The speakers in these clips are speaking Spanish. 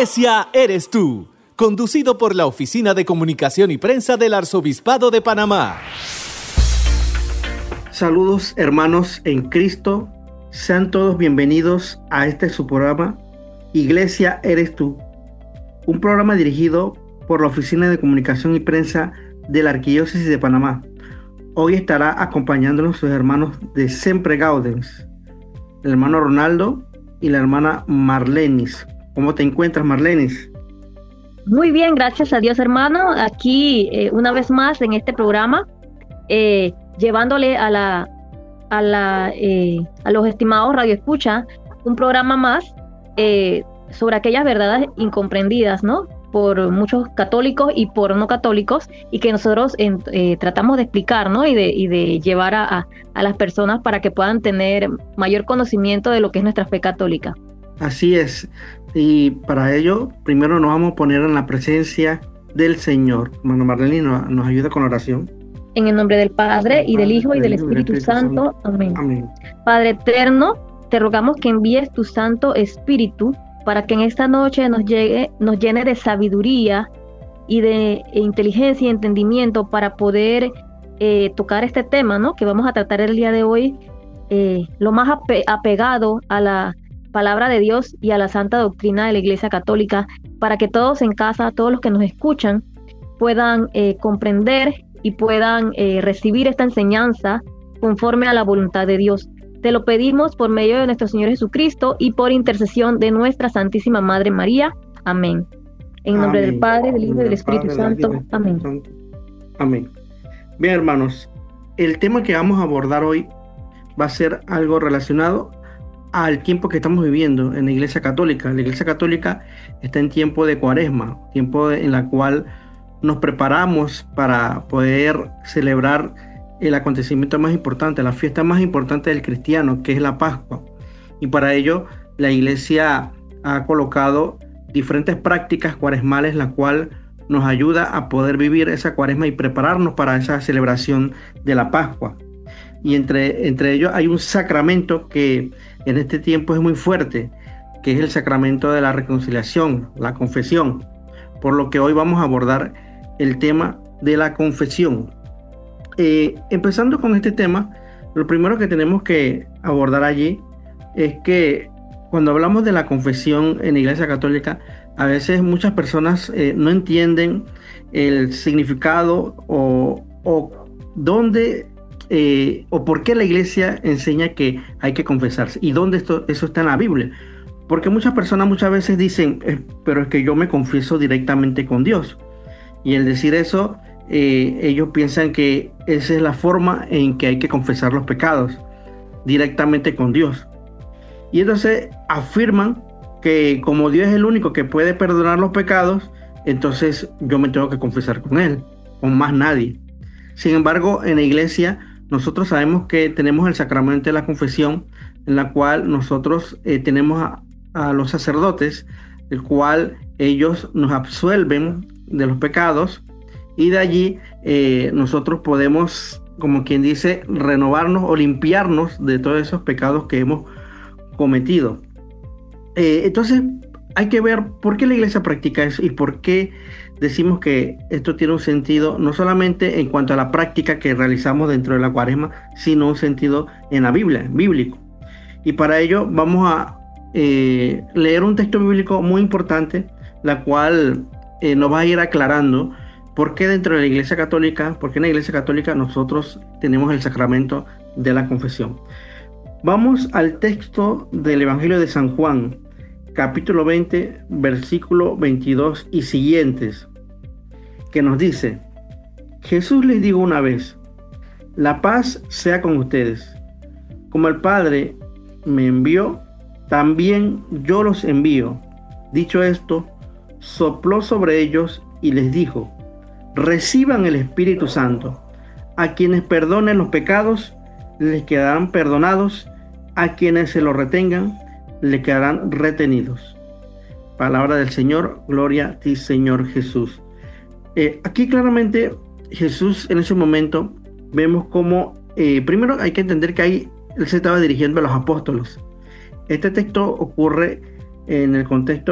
iglesia eres tú, conducido por la Oficina de Comunicación y Prensa del Arzobispado de Panamá. Saludos hermanos en Cristo, sean todos bienvenidos a su programa Iglesia eres tú, un programa dirigido por la Oficina de Comunicación y Prensa de la Arquidiócesis de Panamá. Hoy estará acompañándonos sus hermanos de Sempre Gaudens, el hermano Ronaldo y la hermana Marlenis. ¿Cómo te encuentras, Marlenis? Muy bien, gracias a Dios, hermano. Aquí una vez más en este programa, llevándole a los estimados radioescuchas un programa más sobre aquellas verdades incomprendidas, ¿no?, por muchos católicos y por no católicos, y que nosotros tratamos de explicar, ¿no?, y de llevar a las personas para que puedan tener mayor conocimiento de lo que es nuestra fe católica. Así es, y para ello primero nos vamos a poner en la presencia del Señor. Hermano Marlene nos ayuda con la oración. En el nombre del Padre, y del Hijo, y del Espíritu Santo. Amén. Amén. Padre eterno, te rogamos que envíes tu Santo Espíritu para que en esta noche nos llene de sabiduría y de inteligencia y entendimiento para poder tocar este tema, ¿no?, que vamos a tratar el día de hoy, lo más apegado a la palabra de Dios y a la santa doctrina de la Iglesia Católica, para que todos en casa, todos los que nos escuchan, puedan comprender y puedan recibir esta enseñanza conforme a la voluntad de Dios. Te lo pedimos por medio de nuestro Señor Jesucristo y por intercesión de nuestra Santísima Madre María. Amén. En nombre del Padre, del Hijo y del Espíritu Santo. Amén. Amén. Bien, hermanos, el tema que vamos a abordar hoy va a ser algo relacionado al tiempo que estamos viviendo en la Iglesia Católica. La Iglesia Católica está en tiempo de Cuaresma, tiempo en la cual nos preparamos para poder celebrar el acontecimiento más importante, la fiesta más importante del cristiano, que es la Pascua. Y para ello la Iglesia ha colocado diferentes prácticas cuaresmales, la cual nos ayuda a poder vivir esa Cuaresma y prepararnos para esa celebración de la Pascua. Y entre ellos hay un sacramento que en este tiempo es muy fuerte, que es el sacramento de la reconciliación, la confesión. Por lo que hoy vamos a abordar el tema de la confesión. Empezando con este tema, lo primero que tenemos que abordar allí es que cuando hablamos de la confesión en la Iglesia Católica, a veces muchas personas no entienden el significado o dónde o por qué la Iglesia enseña que hay que confesarse y dónde eso está en la Biblia. Porque muchas personas muchas veces dicen, pero es que yo me confieso directamente con Dios. Y al decir eso, ellos piensan que esa es la forma en que hay que confesar los pecados, directamente con Dios. Y entonces afirman que como Dios es el único que puede perdonar los pecados, entonces yo me tengo que confesar con Él, con más nadie. Sin embargo, en la Iglesia nosotros sabemos que tenemos el sacramento de la confesión, en la cual nosotros tenemos a los sacerdotes, el cual ellos nos absuelven de los pecados, y de allí nosotros podemos, como quien dice, renovarnos o limpiarnos de todos esos pecados que hemos cometido. Entonces hay que ver por qué la Iglesia practica eso y por qué decimos que esto tiene un sentido no solamente en cuanto a la práctica que realizamos dentro de la Cuaresma, sino un sentido en la Biblia, bíblico. Y para ello vamos a leer un texto bíblico muy importante, la cual nos va a ir aclarando por qué dentro de la Iglesia Católica, porque en la Iglesia Católica nosotros tenemos el sacramento de la confesión. Vamos al texto del Evangelio de San Juan, capítulo 20, versículo 22 y siguientes, que nos dice: Jesús les dijo una vez, la paz sea con ustedes. Como el Padre me envió, también yo los envío. Dicho esto, sopló sobre ellos y les dijo, reciban el Espíritu Santo. A quienes perdonen los pecados, les quedarán perdonados. A quienes se los retengan, le quedarán retenidos. Palabra del Señor, gloria a ti, Señor Jesús. Aquí claramente Jesús en ese momento vemos cómo, primero hay que entender que ahí Él se estaba dirigiendo a los apóstoles. Este texto ocurre en el contexto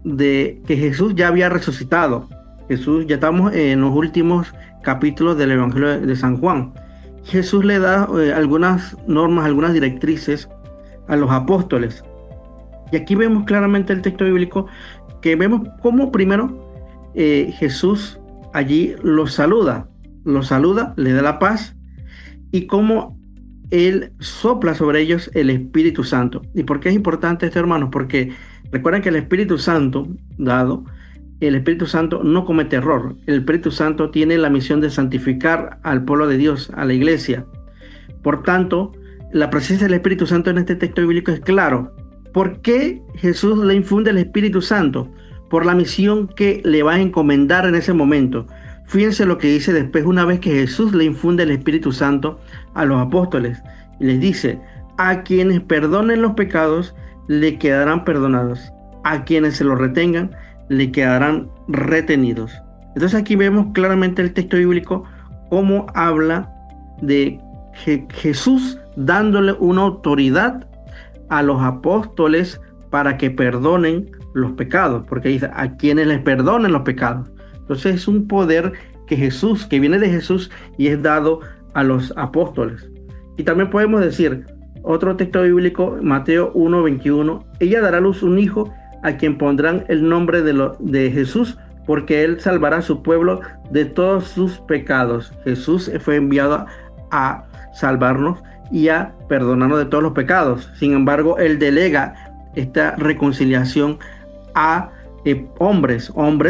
de que Jesús ya había resucitado. Jesús, ya estamos en los últimos capítulos del Evangelio de San Juan. Jesús le da algunas normas, algunas directrices a los apóstoles. Y aquí vemos claramente el texto bíblico, que vemos cómo primero Jesús allí los saluda, le da la paz, y cómo Él sopla sobre ellos el Espíritu Santo. ¿Y por qué es importante esto, hermanos? Porque recuerden que el Espíritu Santo el Espíritu Santo no comete error. El Espíritu Santo tiene la misión de santificar al pueblo de Dios, a la iglesia. Por tanto, la presencia del Espíritu Santo en este texto bíblico es claro. ¿Por qué Jesús le infunde el Espíritu Santo? Por la misión que le va a encomendar en ese momento. Fíjense lo que dice después, una vez que Jesús le infunde el Espíritu Santo a los apóstoles. Y les dice: a quienes perdonen los pecados, le quedarán perdonados. A quienes se los retengan, le quedarán retenidos. Entonces aquí vemos claramente el texto bíblico cómo habla de Jesús dándole una autoridad a los apóstoles para que perdonen los pecados, porque dice: a quienes les perdonen los pecados. Entonces es un poder que viene de Jesús y es dado a los apóstoles. Y también podemos decir otro texto bíblico, Mateo 1:21: ella dará a luz un hijo, a quien pondrán el nombre de Jesús, porque él salvará a su pueblo de todos sus pecados. Jesús fue enviado a salvarnos y a perdonarnos de todos los pecados. Sin embargo, él delega esta reconciliación a hombres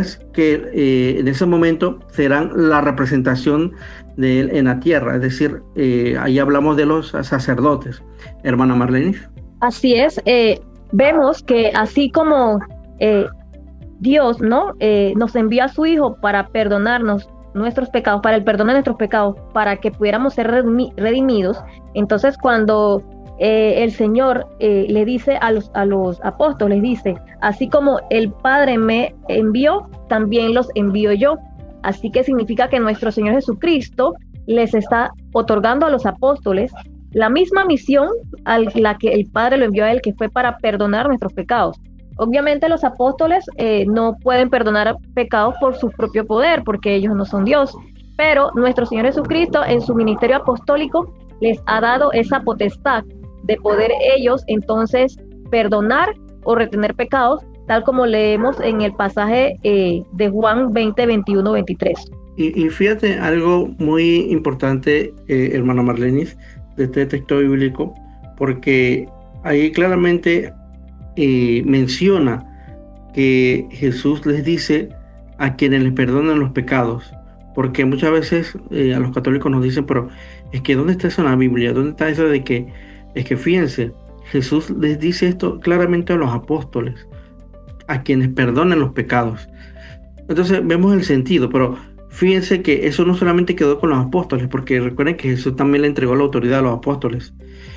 que en ese momento serán la representación de él en la tierra. Es decir, ahí hablamos de los sacerdotes. Hermana Marlene. Así es. Vemos que así como Dios, ¿no? Nos envía a su Hijo para perdonarnos nuestros pecados, para el perdón de nuestros pecados, para que pudiéramos ser redimidos. Entonces, cuando el Señor le dice a los apóstoles, dice: así como el Padre me envió, también los envío yo. Así que significa que nuestro Señor Jesucristo les está otorgando a los apóstoles la misma misión a la que el Padre lo envió a él, que fue para perdonar nuestros pecados. Obviamente los apóstoles no pueden perdonar pecados por su propio poder, porque ellos no son Dios, pero nuestro Señor Jesucristo en su ministerio apostólico les ha dado esa potestad de poder ellos entonces perdonar o retener pecados, tal como leemos en el pasaje de Juan 20, 21, 23. Y fíjate algo muy importante, hermana Marlenis, de este texto bíblico, porque ahí claramente menciona que Jesús les dice a quienes les perdonan los pecados, porque muchas veces a los católicos nos dicen: pero es que ¿dónde está eso en la Biblia? ¿Dónde está eso de que es que fíjense, Jesús les dice esto claramente a los apóstoles, a quienes perdonan los pecados? Entonces vemos el sentido, pero fíjense que eso no solamente quedó con los apóstoles, porque recuerden que Jesús también le entregó la autoridad a los apóstoles.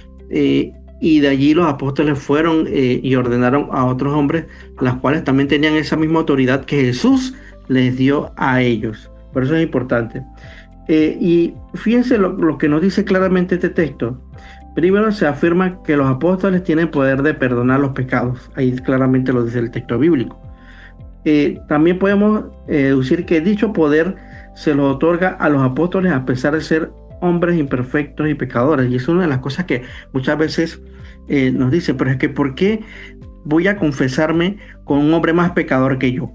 Y de allí los apóstoles fueron y ordenaron a otros hombres, las cuales también tenían esa misma autoridad que Jesús les dio a ellos. Por eso es importante. Y fíjense lo que nos dice claramente este texto. Primero se afirma que los apóstoles tienen poder de perdonar los pecados. Ahí claramente lo dice el texto bíblico. También podemos deducir que dicho poder se lo otorga a los apóstoles a pesar de ser hombres imperfectos y pecadores. Y es una de las cosas que muchas veces nos dicen: pero es que ¿por qué voy a confesarme con un hombre más pecador que yo?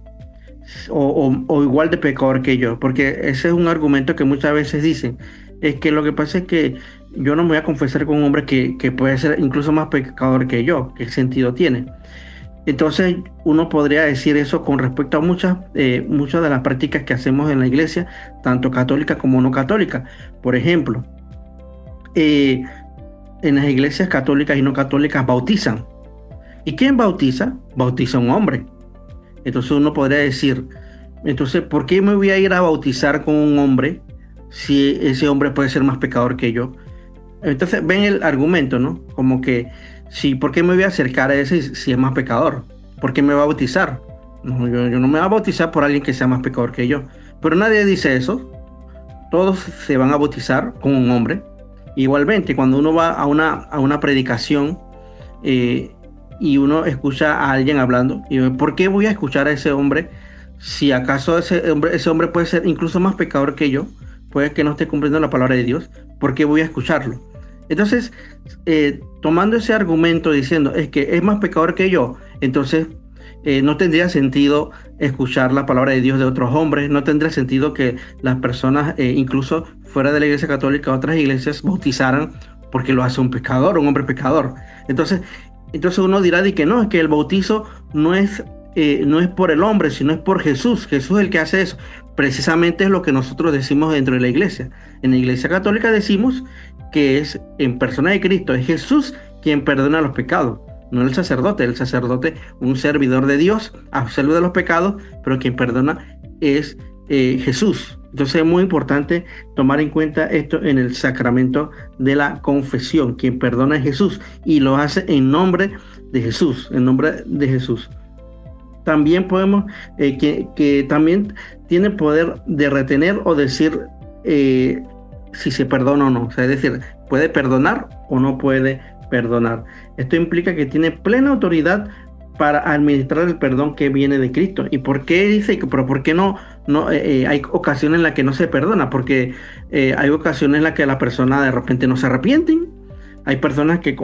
O igual de pecador que yo. Porque ese es un argumento que muchas veces dicen: es que lo que pasa es que yo no me voy a confesar con un hombre que puede ser incluso más pecador que yo. ¿Qué sentido tiene? Entonces uno podría decir eso con respecto a muchas de las prácticas que hacemos en la iglesia, tanto católica como no católica. Por ejemplo, en las iglesias católicas y no católicas bautizan. ¿Y quién bautiza? Bautiza un hombre. Entonces uno podría decir: entonces, ¿por qué me voy a ir a bautizar con un hombre si ese hombre puede ser más pecador que yo? Entonces ven el argumento, ¿no? Como que sí, ¿por qué me voy a acercar a ese si es más pecador? ¿Por qué me va a bautizar? No, yo no me voy a bautizar por alguien que sea más pecador que yo. Pero nadie dice eso. Todos se van a bautizar con un hombre. Igualmente, cuando uno va a una predicación, y uno escucha a alguien hablando, y ¿por qué voy a escuchar a ese hombre si acaso ese hombre puede ser incluso más pecador que yo? Puede que no esté cumpliendo la palabra de Dios. ¿Por qué voy a escucharlo? Entonces, tomando ese argumento diciendo es que es más pecador que yo, entonces no tendría sentido escuchar la palabra de Dios de otros hombres, no tendría sentido que las personas, incluso fuera de la Iglesia Católica, otras iglesias bautizaran porque lo hace un pecador, un hombre pecador. Entonces uno dirá de que no, es que el bautizo no es por el hombre, sino es por Jesús. Jesús es el que hace eso. Precisamente es lo que nosotros decimos dentro de la iglesia. En la Iglesia Católica decimos que es en persona de Cristo, es Jesús quien perdona los pecados, no el sacerdote. El sacerdote, un servidor de Dios, absolve de los pecados, pero quien perdona es Jesús. Entonces es muy importante tomar en cuenta esto en el sacramento de la confesión. Quien perdona es Jesús y lo hace en nombre de Jesús, en nombre de Jesús. También podemos, que también tiene poder de retener o decir si se perdona o no. O sea, es decir, puede perdonar o no puede perdonar. Esto implica que tiene plena autoridad para administrar el perdón que viene de Cristo. ¿Y por qué dice que, pero por qué no hay ocasiones en las que no se perdona? Porque hay ocasiones en las que la persona de repente no se arrepienten. Hay personas que,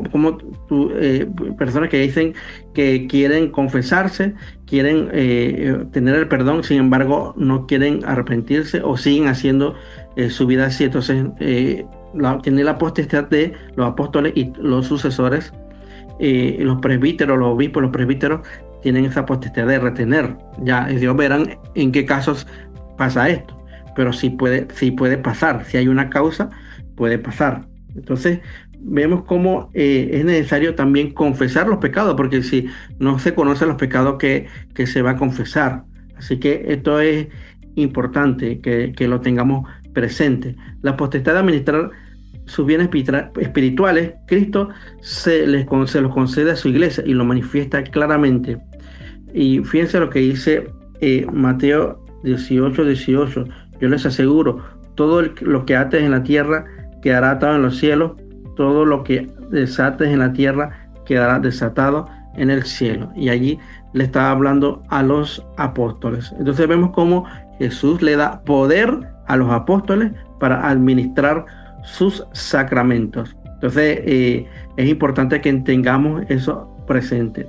personas que dicen que quieren confesarse, quieren tener el perdón, sin embargo no quieren arrepentirse o siguen haciendo su vida así. Entonces tiene la potestad de los apóstoles y los sucesores, los presbíteros, los obispos, los presbíteros tienen esa potestad de retener. Ya Dios verán en qué casos pasa esto, pero sí puede pasar. Si hay una causa, puede pasar. Entonces vemos cómo es necesario también confesar los pecados, porque si no se conocen los pecados que se va a confesar. Así que esto es importante que lo tengamos presente. La potestad de administrar sus bienes espirituales, Cristo se los concede a su iglesia y lo manifiesta claramente. Y fíjense lo que dice Mateo 18:18. Yo les aseguro, todo lo que ates en la tierra quedará atado en los cielos, todo lo que desates en la tierra quedará desatado en el cielo. Y allí le estaba hablando a los apóstoles. Entonces vemos cómo Jesús le da poder a los apóstoles para administrar sus sacramentos. Entonces es importante que tengamos eso presente.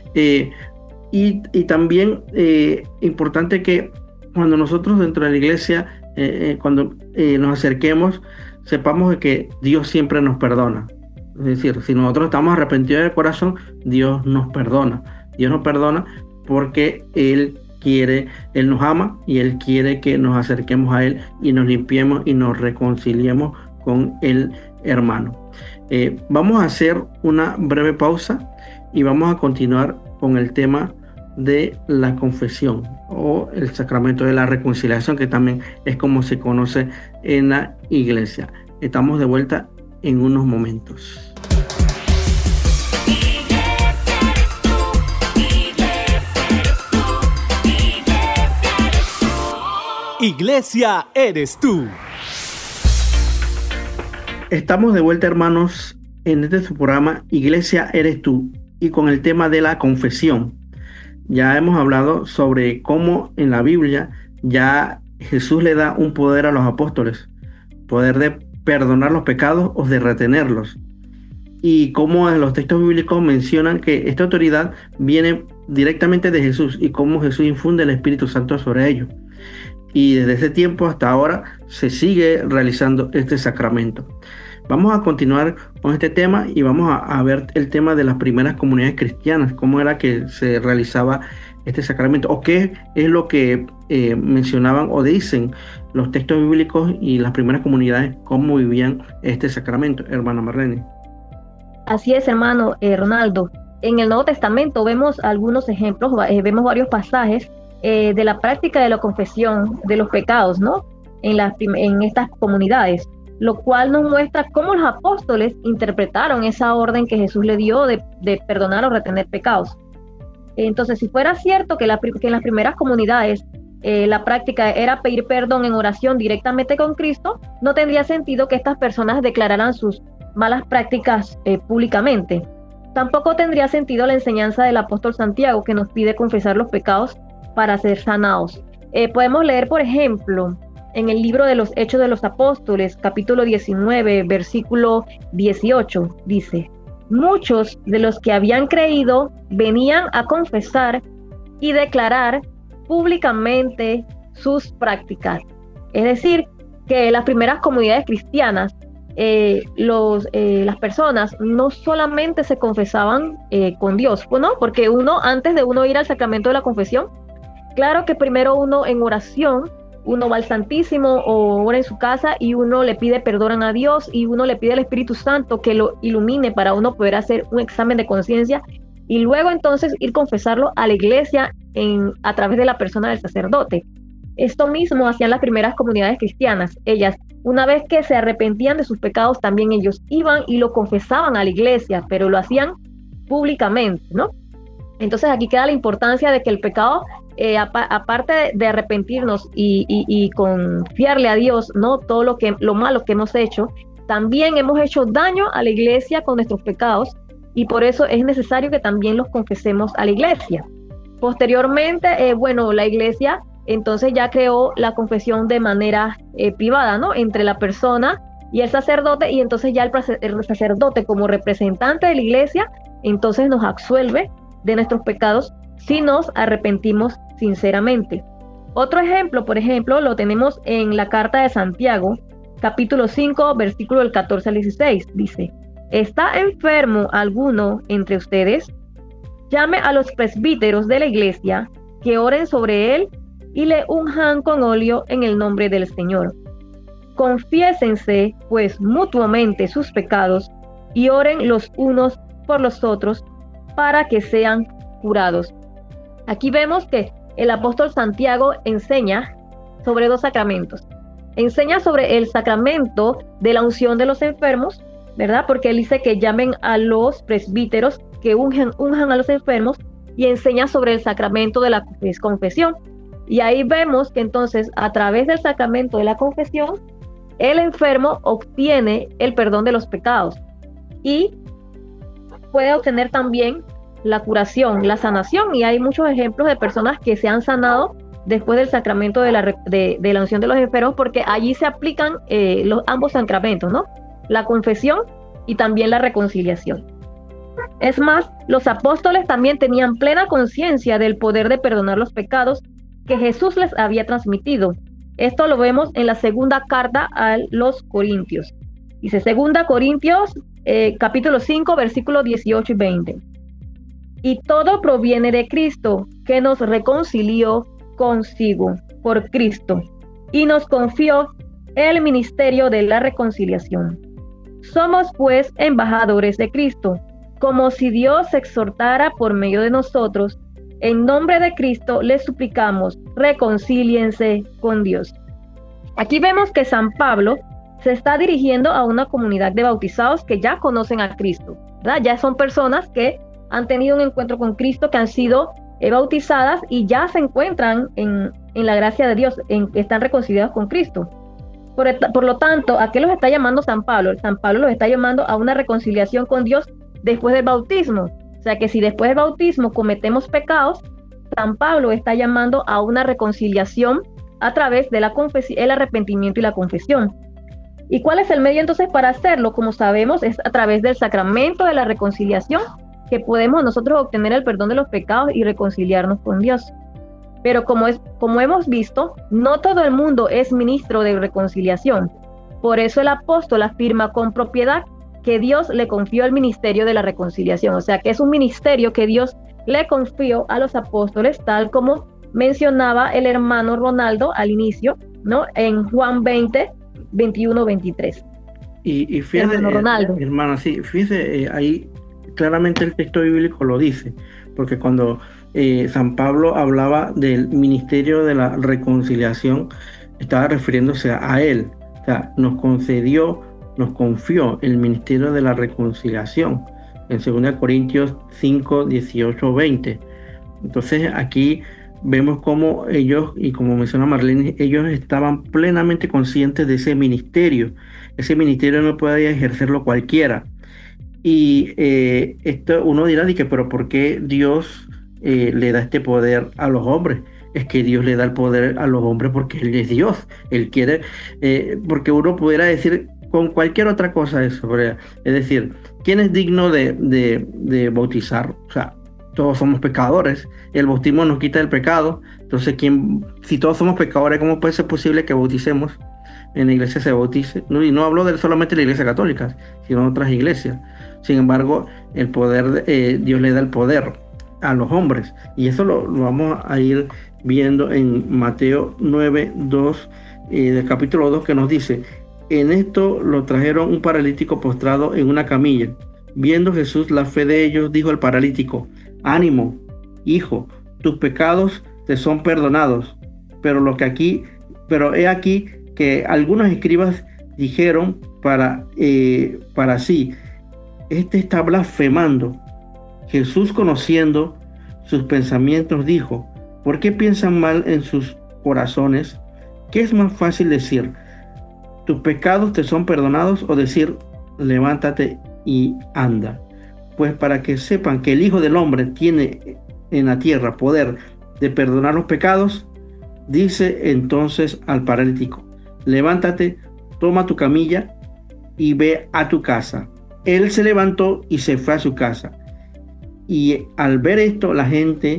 Y también importante que cuando nosotros dentro de la iglesia, cuando nos acerquemos, sepamos que Dios siempre nos perdona. Es decir, si nosotros estamos arrepentidos de corazón, Dios nos perdona. Dios nos perdona porque Él nos ama y Él quiere que nos acerquemos a Él y nos limpiemos y nos reconciliemos con el hermano. Vamos a hacer una breve pausa y vamos a continuar con el tema de la confesión o el sacramento de la reconciliación, que también es como se conoce en la iglesia. Estamos de vuelta en unos momentos. Iglesia eres tú. Estamos de vuelta, hermanos, en este su programa Iglesia eres tú, y con el tema de la confesión. Ya hemos hablado sobre cómo en la Biblia ya Jesús le da un poder a los apóstoles, poder de perdonar los pecados o de retenerlos. Y cómo en los textos bíblicos mencionan que esta autoridad viene directamente de Jesús y cómo Jesús infunde el Espíritu Santo sobre ellos. Y desde ese tiempo hasta ahora se sigue realizando este sacramento. Vamos a continuar con este tema y vamos a ver el tema de las primeras comunidades cristianas, cómo era que se realizaba este sacramento, o qué es lo que mencionaban o dicen los textos bíblicos y las primeras comunidades, cómo vivían este sacramento, hermana Marlene. Así es, hermano Ronaldo. En el Nuevo Testamento vemos algunos ejemplos, vemos varios pasajes de la práctica de la confesión de los pecados, ¿no? En estas comunidades, lo cual nos muestra cómo los apóstoles interpretaron esa orden que Jesús le dio de perdonar o retener pecados. Entonces, si fuera cierto que en las primeras comunidades la práctica era pedir perdón en oración directamente con Cristo, no tendría sentido que estas personas declararan sus malas prácticas públicamente. Tampoco tendría sentido la enseñanza del apóstol Santiago, que nos pide confesar los pecados para ser sanados. Podemos leer, por ejemplo, en el libro de los Hechos de los Apóstoles, capítulo 19, versículo 18, dice: muchos de los que habían creído venían a confesar y declarar públicamente sus prácticas. Es decir, que las primeras comunidades cristianas, las personas no solamente se confesaban con Dios, ¿no? Porque antes de ir al sacramento de la confesión, claro que primero uno en oración, uno va al Santísimo o ora en su casa y uno le pide perdón a Dios y uno le pide al Espíritu Santo que lo ilumine para uno poder hacer un examen de conciencia y luego entonces ir confesarlo a la iglesia a través de la persona del sacerdote. Esto mismo hacían las primeras comunidades cristianas. Ellas, una vez que se arrepentían de sus pecados, también ellos iban y lo confesaban a la iglesia, pero lo hacían públicamente, ¿no? Entonces aquí queda la importancia de que el pecado, aparte de arrepentirnos y confiarle a Dios, ¿no? Todo lo malo que hemos hecho, también hemos hecho daño a la iglesia con nuestros pecados y por eso es necesario que también los confesemos a la iglesia. Posteriormente, la iglesia entonces ya creó la confesión de manera privada, ¿no? Entre la persona y el sacerdote, y entonces ya el sacerdote como representante de la iglesia, entonces nos absuelve de nuestros pecados si nos arrepentimos sinceramente. Otro ejemplo, por ejemplo, lo tenemos en la carta de Santiago, capítulo 5, versículo del 14 al 16. Dice: ¿está enfermo alguno entre ustedes? Llame a los presbíteros de la iglesia, que oren sobre él y le unjan con óleo en el nombre del Señor. Confiésense, pues, mutuamente sus pecados y oren los unos por los otros para que sean curados. Aquí vemos que el apóstol Santiago enseña sobre dos sacramentos. Enseña sobre el sacramento de la unción de los enfermos, ¿verdad? Porque él dice que llamen a los presbíteros que unjan a los enfermos, y enseña sobre el sacramento de la confesión. Y ahí vemos que entonces a través del sacramento de la confesión, el enfermo obtiene el perdón de los pecados y puede obtener también la curación, la sanación. Y hay muchos ejemplos de personas que se han sanado después del sacramento de la unción de los enfermos, porque allí se aplican ambos sacramentos, ¿no? La confesión y también la reconciliación. Es más, los apóstoles también tenían plena conciencia del poder de perdonar los pecados que Jesús les había transmitido. Esto lo vemos en la segunda carta a los Corintios. Dice 2 Corintios, capítulo 5, versículos 18 y 20. Y todo proviene de Cristo, que nos reconcilió consigo por Cristo y nos confió el ministerio de la reconciliación. Somos pues embajadores de Cristo, como si Dios exhortara por medio de nosotros. En nombre de Cristo les suplicamos, reconcíliense con Dios. Aquí vemos que San Pablo se está dirigiendo a una comunidad de bautizados que ya conocen a Cristo, ¿verdad? Ya son personas que han tenido un encuentro con Cristo, que han sido bautizadas y ya se encuentran en la gracia de Dios, están reconciliados con Cristo. Por lo tanto, ¿a qué los está llamando San Pablo? San Pablo los está llamando a una reconciliación con Dios después del bautismo. O sea que si después del bautismo cometemos pecados, San Pablo está llamando a una reconciliación a través de el arrepentimiento y la confesión. ¿Y cuál es el medio entonces para hacerlo? Como sabemos, es a través del sacramento de la reconciliación que podemos nosotros obtener el perdón de los pecados y reconciliarnos con Dios. Pero como hemos visto, no todo el mundo es ministro de reconciliación. Por eso el apóstol afirma con propiedad que Dios le confió el ministerio de la reconciliación. O sea, que es un ministerio que Dios le confió a los apóstoles, tal como mencionaba el hermano Ronaldo al inicio, ¿no? En Juan 20, 21, 23. Y fíjate, hermana, sí, fíjese, ahí claramente el texto bíblico lo dice, porque cuando San Pablo hablaba del ministerio de la reconciliación, estaba refiriéndose a él. O sea, nos confió el ministerio de la reconciliación en 2 Corintios 5, 18, 20. Entonces aquí vemos cómo ellos, y como menciona Marlene, ellos estaban plenamente conscientes de ese ministerio. Ese ministerio no podía ejercerlo cualquiera. Y esto uno dirá, pero ¿por qué Dios le da este poder a los hombres? Es que Dios le da el poder a los hombres porque Él es Dios. Él quiere, porque uno pudiera decir con cualquier otra cosa eso, ¿verdad? Es decir, ¿quién es digno de bautizar? O sea, todos somos pecadores. El bautismo nos quita el pecado. Entonces, si todos somos pecadores, ¿cómo puede ser posible que bauticemos? En la iglesia se bautice. No, y no hablo solamente de la iglesia católica, sino de otras iglesias. Sin embargo, el poder, Dios le da el poder a los hombres. Y eso lo vamos a ir viendo en Mateo 9, 2, del capítulo 2, que nos dice: en esto lo trajeron un paralítico postrado en una camilla. Viendo Jesús la fe de ellos, dijo al paralítico: ánimo, hijo, tus pecados te son perdonados. Pero he aquí que algunos escribas dijeron para sí: este está blasfemando. Jesús, conociendo sus pensamientos, dijo: ¿por qué piensan mal en sus corazones? ¿Qué es más fácil decir: tus pecados te son perdonados, o decir: levántate y anda? Pues para que sepan que el Hijo del Hombre tiene en la tierra poder de perdonar los pecados, dice entonces al paralítico: levántate, toma tu camilla y ve a tu casa. Él se levantó y se fue a su casa. Y al ver esto, la gente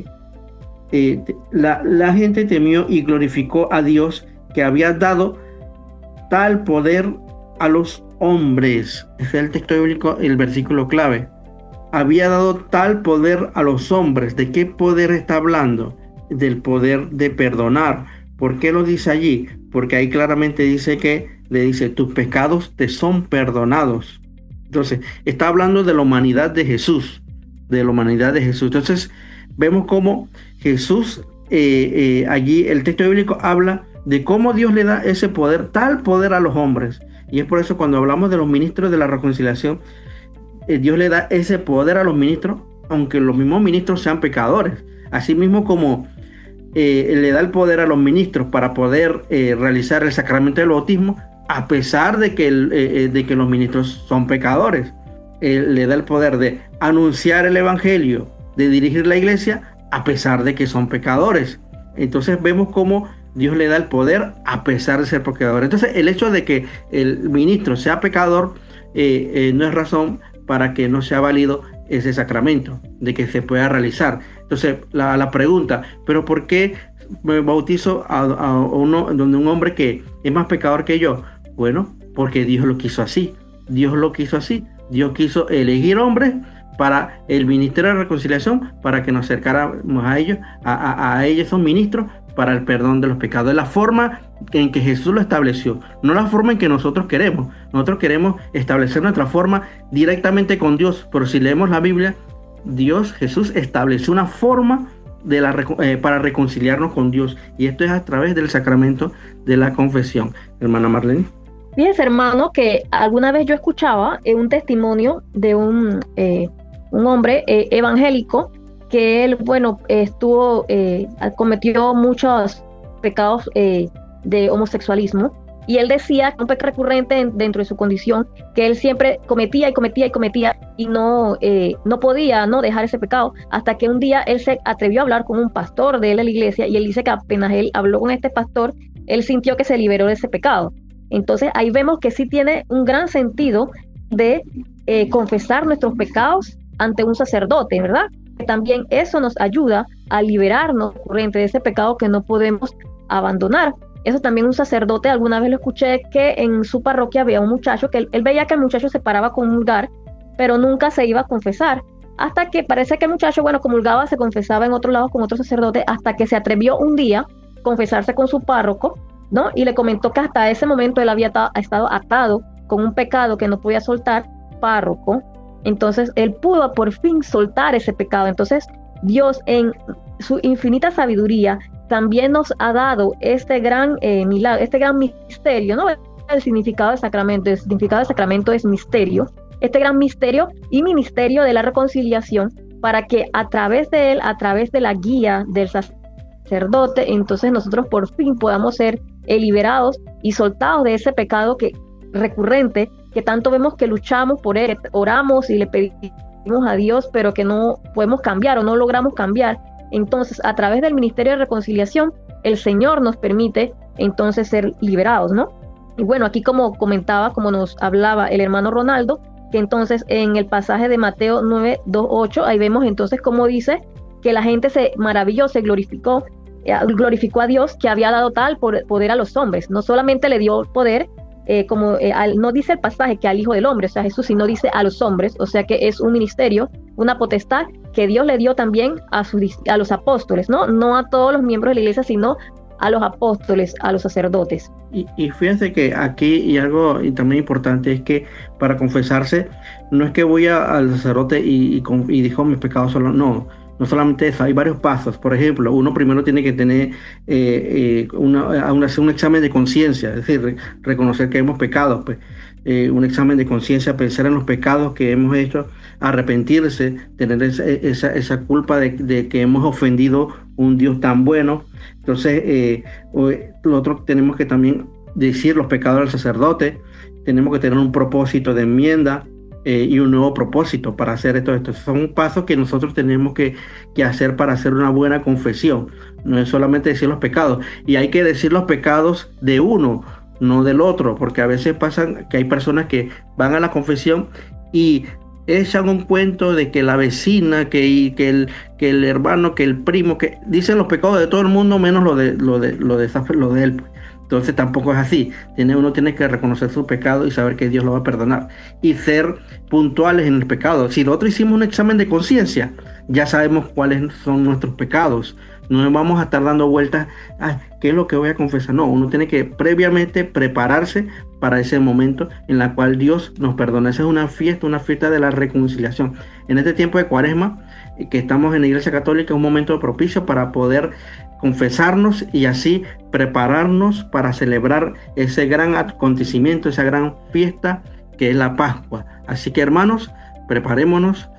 temió y glorificó a Dios, que había dado tal poder a los hombres. Ese es el texto bíblico, el versículo clave. Había dado tal poder a los hombres. ¿De qué poder está hablando? Del poder de perdonar. ¿Por qué lo dice allí? Porque ahí claramente dice le dice: tus pecados te son perdonados. Entonces, está hablando de la humanidad de Jesús. De la humanidad de Jesús. Entonces, vemos cómo Jesús, allí el texto bíblico habla de cómo Dios le da ese poder, tal poder a los hombres. Y es por eso cuando hablamos de los ministros de la reconciliación, Dios le da ese poder a los ministros, aunque los mismos ministros sean pecadores. Asimismo como le da el poder a los ministros para poder realizar el sacramento del bautismo, a pesar de que los ministros son pecadores. Le da el poder de anunciar el evangelio, de dirigir la iglesia, a pesar de que son pecadores. Entonces vemos cómo Dios le da el poder a pesar de ser pecador. Entonces el hecho de que el ministro sea pecador no es razón para que no sea válido ese sacramento, de que se pueda realizar. Entonces la pregunta: ¿pero por qué me bautizo a uno donde un hombre que es más pecador que yo? Bueno, porque Dios lo quiso así. Dios lo quiso así. Dios quiso elegir hombres para el ministerio de reconciliación, para que nos acercáramos a ellos, a ellos son ministros para el perdón de los pecados. Es la forma en que Jesús lo estableció, no la forma en que nosotros queremos. Nosotros queremos establecer nuestra forma directamente con Dios, pero si leemos la Biblia, Jesús estableció una forma para reconciliarnos con Dios, y esto es a través del sacramento de la confesión. Hermana Marlene. Fíjense, hermano, que alguna vez yo escuchaba un testimonio de un hombre evangélico, que él, cometió muchos pecados de homosexualismo, y él decía que un pecado recurrente dentro de su condición, que él siempre cometía y no podía no dejar ese pecado, hasta que un día él se atrevió a hablar con un pastor de él en la iglesia, y él dice que apenas él habló con este pastor, él sintió que se liberó de ese pecado. Entonces ahí vemos que sí tiene un gran sentido de confesar nuestros pecados ante un sacerdote, ¿verdad? También eso nos ayuda a liberarnos de ese pecado que no podemos abandonar. Eso también un sacerdote, alguna vez lo escuché, que en su parroquia había un muchacho que él veía que el muchacho se paraba a comulgar, pero nunca se iba a confesar, hasta que parece que el muchacho, comulgaba, se confesaba en otro lado con otro sacerdote, hasta que se atrevió un día a confesarse con su párroco, ¿no? Y le comentó que hasta ese momento él había estado atado con un pecado que no podía soltar, párroco. Entonces él pudo por fin soltar ese pecado. Entonces Dios, en su infinita sabiduría, también nos ha dado este gran milagro, este gran misterio, ¿no? El significado del sacramento es misterio, este gran misterio y ministerio de la reconciliación, para que a través de él, a través de la guía del sacerdote, entonces nosotros por fin podamos ser liberados y soltados de ese pecado recurrente que tanto vemos que luchamos por él, oramos y le pedimos a Dios, pero que no podemos cambiar o no logramos cambiar. Entonces, a través del Ministerio de Reconciliación, el Señor nos permite entonces ser liberados, ¿no? Y bueno, aquí como comentaba, como nos hablaba el hermano Ronaldo, que entonces en el pasaje de Mateo 9:2-8, ahí vemos entonces cómo dice que la gente se maravilló, se glorificó a Dios, que había dado tal poder a los hombres. No solamente le dio poder, no dice el pasaje que al Hijo del Hombre, o sea, Jesús, sino dice a los hombres, o sea que es un ministerio, una potestad que Dios le dio también a los apóstoles, ¿no? No a todos los miembros de la iglesia, sino a los apóstoles, a los sacerdotes. Y fíjense que aquí, y algo también importante, es que para confesarse, no es que voy al sacerdote y dijo mis pecados solo, no solamente eso, hay varios pasos. Por ejemplo, uno primero tiene que tener hacer un examen de conciencia, es decir, reconocer que hemos pecado, pues. Un examen de conciencia, pensar en los pecados que hemos hecho, arrepentirse, tener esa culpa de que hemos ofendido un Dios tan bueno. Entonces, lo otro, tenemos que también decir los pecados al sacerdote, tenemos que tener un propósito de enmienda y un nuevo propósito para hacer esto. Estos son pasos que nosotros tenemos que hacer para hacer una buena confesión. No es solamente decir los pecados, y hay que decir los pecados de uno, no del otro, porque a veces pasan que hay personas que van a la confesión y echan un cuento de que la vecina, que el hermano, que el primo, que dicen los pecados de todo el mundo menos lo de él. Entonces tampoco es así. Uno tiene que reconocer su pecado y saber que Dios lo va a perdonar y ser puntuales en el pecado. Si nosotros hicimos un examen de conciencia, ya sabemos cuáles son nuestros pecados. No vamos a estar dando vueltas, ¿qué es lo que voy a confesar? No, uno tiene que previamente prepararse para ese momento en el cual Dios nos perdona. Esa es una fiesta de la reconciliación. En este tiempo de Cuaresma, que estamos en la Iglesia Católica, es un momento propicio para poder confesarnos y así prepararnos para celebrar ese gran acontecimiento, esa gran fiesta que es la Pascua. Así que, hermanos, preparémonos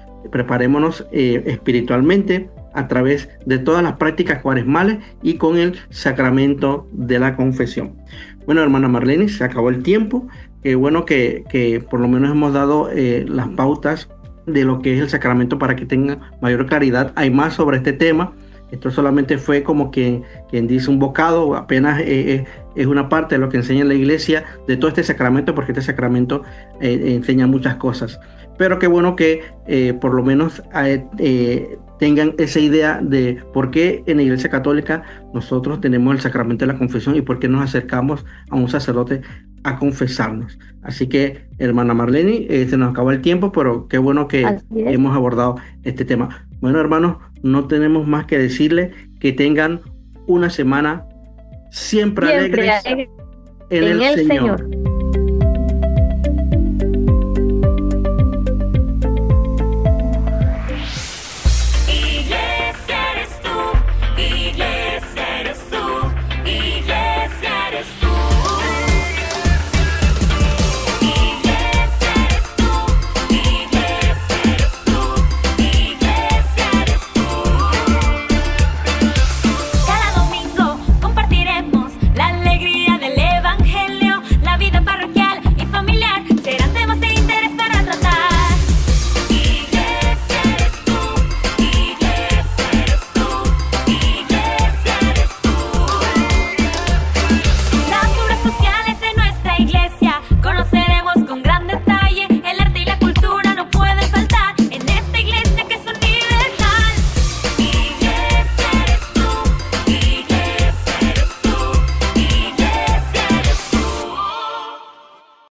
espiritualmente a través de todas las prácticas cuaresmales y con el sacramento de la confesión. Bueno, hermana Marlene, se acabó el tiempo. Bueno que por lo menos hemos dado las pautas de lo que es el sacramento para que tengan mayor claridad. Hay más sobre este tema. Esto solamente fue como quien dice un bocado, apenas es una parte de lo que enseña la iglesia de todo este sacramento, porque este sacramento enseña muchas cosas. Pero qué bueno que por lo menos tengan esa idea de por qué en la Iglesia Católica nosotros tenemos el sacramento de la confesión y por qué nos acercamos a un sacerdote a confesarnos. Así que, hermana Marlene, se nos acabó el tiempo, pero qué bueno que hemos abordado este tema. Bueno, hermanos, no tenemos más que decirles que tengan una semana siempre alegres en el Señor.